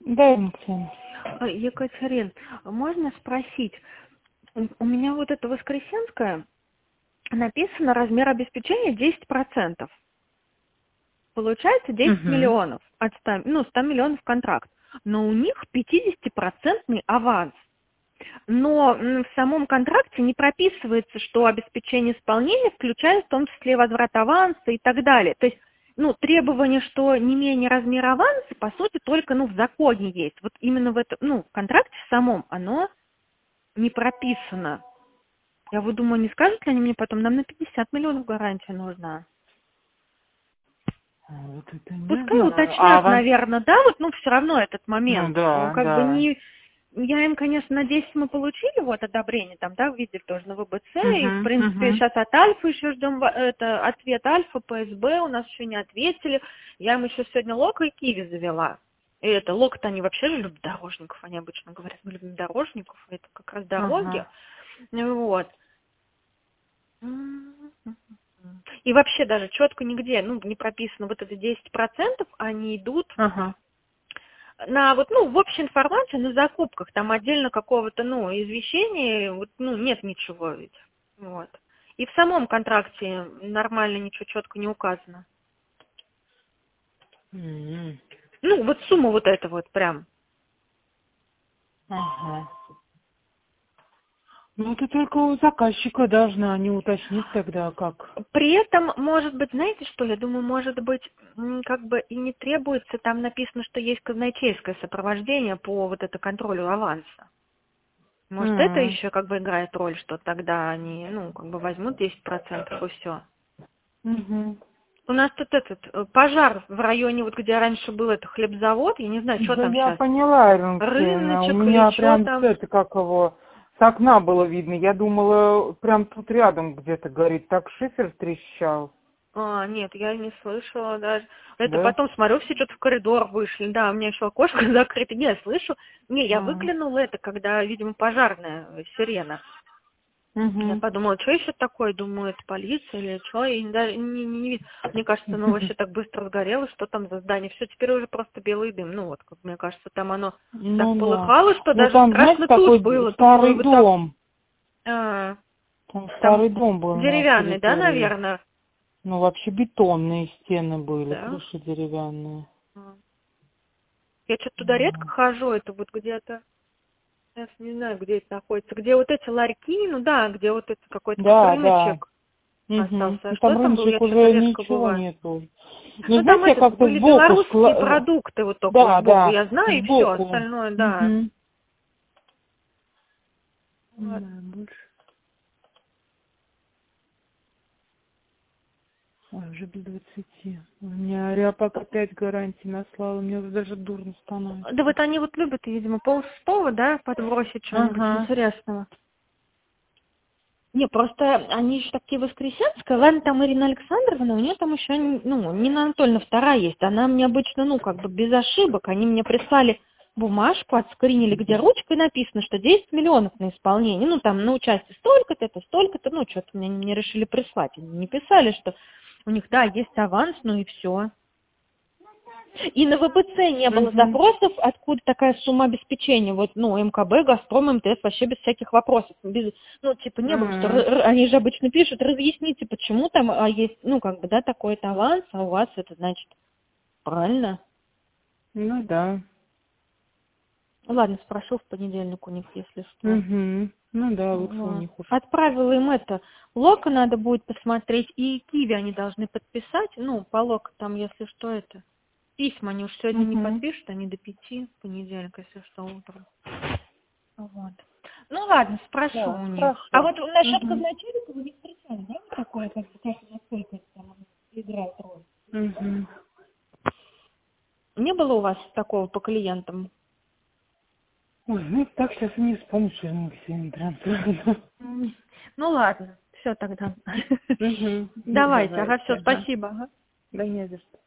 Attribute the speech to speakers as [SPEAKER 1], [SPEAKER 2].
[SPEAKER 1] Да, Максим.
[SPEAKER 2] Екатерин, можно спросить, у меня вот это Воскресенская написано размер обеспечения 10%. Получается 10
[SPEAKER 1] Угу.
[SPEAKER 2] миллионов от 100, 100 миллионов контракт. Но у них 50% аванс. Но в самом контракте не прописывается, что обеспечение исполнения включает в том числе возврат аванса и так далее. То есть, требование, что не менее размера аванса, по сути, только, в законе есть. Вот именно в этом, в контракте самом оно не прописано. Я вот думаю, не скажут ли они мне потом, нам на 50 миллионов гарантия нужна.
[SPEAKER 1] Вот это не
[SPEAKER 2] Пускай
[SPEAKER 1] знаю. А
[SPEAKER 2] уточнят,
[SPEAKER 1] аванс?
[SPEAKER 2] наверное, да, все равно этот
[SPEAKER 1] Ну
[SPEAKER 2] момент, что
[SPEAKER 1] да,
[SPEAKER 2] как бы
[SPEAKER 1] да.
[SPEAKER 2] не... Я им, конечно, на 10 мы получили вот одобрение, там, да, видели тоже на ВБЦ, и, в
[SPEAKER 1] Угу,
[SPEAKER 2] принципе,
[SPEAKER 1] угу.
[SPEAKER 2] сейчас от Альфа еще ждем ответ Альфа, ПСБ, у нас еще не ответили. Я им еще сегодня Лока и Киви завела. И это, Лока-то они вообще же любят дорожников, они обычно говорят, мы любим дорожников, это как раз дороги.
[SPEAKER 1] Ага.
[SPEAKER 2] Вот. И вообще даже четко нигде, не прописано вот это 10%, они идут
[SPEAKER 1] Ага.
[SPEAKER 2] на в общей информации, на закупках, там отдельно какого-то, извещения, нет ничего ведь. Вот. И в самом контракте нормально ничего четко не указано.
[SPEAKER 1] М.
[SPEAKER 2] Вот сумма вот эта вот прям.
[SPEAKER 1] Ага. Ну, это только у заказчика должна, они уточнить тогда как.
[SPEAKER 2] При этом, может быть, знаете что, я думаю, может быть, как бы и не требуется, там написано, что есть казначейское сопровождение по вот это контролю аванса. Может, это
[SPEAKER 1] М.
[SPEAKER 2] еще как бы играет роль, что тогда они, как бы возьмут 10% и все.
[SPEAKER 1] Угу.
[SPEAKER 2] У нас тут пожар в районе, вот где раньше был это хлебзавод, я не знаю, что
[SPEAKER 1] Да
[SPEAKER 2] там
[SPEAKER 1] я
[SPEAKER 2] сейчас,
[SPEAKER 1] поняла, Алексеевна. У
[SPEAKER 2] рыночек или
[SPEAKER 1] меня
[SPEAKER 2] что
[SPEAKER 1] прям
[SPEAKER 2] там.
[SPEAKER 1] это, как его, с окна было видно. Я думала, прям тут рядом где-то горит. Так шифер трещал.
[SPEAKER 2] Нет, я не слышала даже. Это
[SPEAKER 1] Да?
[SPEAKER 2] потом смотрю, все что-то в коридор вышли. Да, у меня еще окошко закрыто. Не, я слышу. Не, я
[SPEAKER 1] Ага.
[SPEAKER 2] выглянула это, когда, видимо, пожарная сирена. Я
[SPEAKER 1] Угу.
[SPEAKER 2] подумала, что еще такое? Думаю, это полиция или что? И даже не видно. Мне кажется, вообще так быстро сгорело, что там за здание. Все, теперь уже просто белый дым. Вот, как мне кажется, там оно так
[SPEAKER 1] Ну да.
[SPEAKER 2] полыхало, что
[SPEAKER 1] Ну
[SPEAKER 2] даже
[SPEAKER 1] там, знаете,
[SPEAKER 2] страшно тут
[SPEAKER 1] такой
[SPEAKER 2] было. Думаю,
[SPEAKER 1] старый
[SPEAKER 2] вы так...
[SPEAKER 1] дом.
[SPEAKER 2] а,
[SPEAKER 1] Там
[SPEAKER 2] там
[SPEAKER 1] старый дом был на
[SPEAKER 2] деревянный, да,
[SPEAKER 1] территории.
[SPEAKER 2] наверное?
[SPEAKER 1] Ну, вообще бетонные стены были,
[SPEAKER 2] Да.
[SPEAKER 1] крыши деревянные.
[SPEAKER 2] Я что-то туда редко
[SPEAKER 1] Вот.
[SPEAKER 2] хожу, это вот где-то... Сейчас не знаю, где это находится. Где вот эти ларьки, да, где вот это какой-то как
[SPEAKER 1] Да, да.
[SPEAKER 2] рыночек
[SPEAKER 1] Угу.
[SPEAKER 2] остался. А
[SPEAKER 1] Ну,
[SPEAKER 2] что
[SPEAKER 1] там
[SPEAKER 2] там был?
[SPEAKER 1] рыночек
[SPEAKER 2] Я что-то
[SPEAKER 1] уже
[SPEAKER 2] редко
[SPEAKER 1] ничего
[SPEAKER 2] бываю.
[SPEAKER 1] нету. Ну,
[SPEAKER 2] Там
[SPEAKER 1] знаете, я как-то
[SPEAKER 2] были
[SPEAKER 1] сбоку
[SPEAKER 2] белорусские продукты вот только вот
[SPEAKER 1] Да,
[SPEAKER 2] сбоку,
[SPEAKER 1] да,
[SPEAKER 2] я знаю, и все,
[SPEAKER 1] сбоку.
[SPEAKER 2] остальное, да.
[SPEAKER 1] Угу. Да,
[SPEAKER 2] Ладно.
[SPEAKER 1] больше. Ой, уже без 20. У меня Ряпак опять гарантии наслал, мне уже даже дурно
[SPEAKER 2] Да
[SPEAKER 1] становится.
[SPEAKER 2] вот они вот любят, видимо, полшестого, да, подбросить что-нибудь
[SPEAKER 1] Ага.
[SPEAKER 2] интересного. Не, просто они же такие воскресенские. Ладно, там Ирина Александровна, у нее там еще, Нина Анатольевна вторая есть. Она мне обычно, как бы без ошибок. Они мне прислали бумажку, отскринили, где ручкой написано, что 10 миллионов на исполнение. Там на участие столько-то, это столько-то. Что-то мне решили прислать. Они не писали, что у них, да, есть аванс, и все. И на ВПЦ не было
[SPEAKER 1] Угу.
[SPEAKER 2] запросов, откуда такая сумма обеспечения. МКБ, Газпром, МТС вообще без всяких вопросов. Не было, что они же обычно пишут, разъясните, почему там есть, такой-то аванс, а у вас это значит правильно.
[SPEAKER 1] Ну да.
[SPEAKER 2] Ладно, спрошу в понедельник у них, если что.
[SPEAKER 1] Угу. Ну да, лучше у
[SPEAKER 2] Вот.
[SPEAKER 1] них уж.
[SPEAKER 2] Отправила им это. Лока надо будет посмотреть, и Киви они должны подписать. По Лока там, если что, это. Письма они уж сегодня не
[SPEAKER 1] Угу.
[SPEAKER 2] подпишут, они до 5 в понедельник, если что, утром. Вот. Ладно, спрошу
[SPEAKER 1] Да,
[SPEAKER 2] у них. А
[SPEAKER 1] хорошо.
[SPEAKER 2] вот насчет
[SPEAKER 1] Угу.
[SPEAKER 2] казначейства вы не встречали, да? Такое, насколько это там играет роль?
[SPEAKER 1] Угу.
[SPEAKER 2] Не было у вас такого по клиентам?
[SPEAKER 1] Ой, ну так сейчас и не вспомню, что Максим прям сложно.
[SPEAKER 2] Ладно, все тогда.
[SPEAKER 1] Угу.
[SPEAKER 2] Давайте, все,
[SPEAKER 1] Давайте, ага.
[SPEAKER 2] спасибо. Ага.
[SPEAKER 1] Да не за что.